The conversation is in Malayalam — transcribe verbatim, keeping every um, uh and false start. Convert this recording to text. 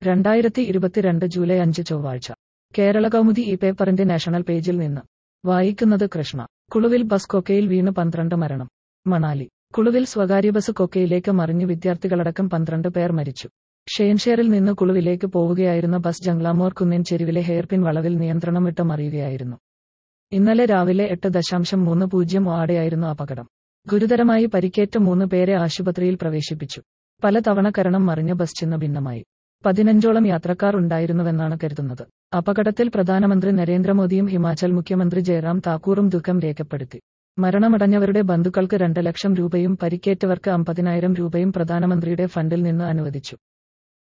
രണ്ടായിരത്തി ഇരുപത്തിരണ്ട് ജൂലൈ അഞ്ച് ചൊവ്വാഴ്ച കേരള കൗമുദി ഈ പേപ്പറിന്റെ നാഷണൽ പേജിൽ നിന്ന് വായിക്കുന്നത് കൃഷ്ണ. കുളുവിൽ ബസ് കൊക്കയിൽ വീണ് പന്ത്രണ്ട് മരണം. മണാലി. കുളുവിൽ സ്വകാര്യ ബസ് കൊക്കയിലേക്ക് മറിഞ്ഞ് വിദ്യാർത്ഥികളടക്കം പന്ത്രണ്ട് പേർ മരിച്ചു. ഷെയ്ൻഷെയറിൽ നിന്ന് കുളുവിലേക്ക് പോവുകയായിരുന്ന ബസ് ജംഗ്ലാമോർ കുന്നിൻ ചെരുവിലെ ഹെയർപിൻ വളവിൽ നിയന്ത്രണം വിട്ട് മറിയുകയായിരുന്നു. ഇന്നലെ രാവിലെ എട്ട് ദശാംശം മൂന്ന് പൂജ്യം ഓടെയായിരുന്നു അപകടം. ഗുരുതരമായി പരിക്കേറ്റ മൂന്ന് പേരെ ആശുപത്രിയിൽ പ്രവേശിപ്പിച്ചു. പല തവണ കരണം മറിഞ്ഞ ബസ് ചിന്ന ഭിന്നമായി. പതിനഞ്ചോളം യാത്രക്കാർ ഉണ്ടായിരുന്നുവെന്നാണ് കരുതുന്നത്. അപകടത്തിൽ പ്രധാനമന്ത്രി നരേന്ദ്രമോദിയും ഹിമാചൽ മുഖ്യമന്ത്രി ജയറാം താക്കൂറും ദുഃഖം രേഖപ്പെടുത്തി. മരണമടഞ്ഞവരുടെ ബന്ധുക്കൾക്ക് രണ്ട് ലക്ഷം രൂപയും പരിക്കേറ്റവർക്ക് അമ്പതിനായിരം രൂപയും പ്രധാനമന്ത്രിയുടെ ഫണ്ടിൽ നിന്ന് അനുവദിച്ചു.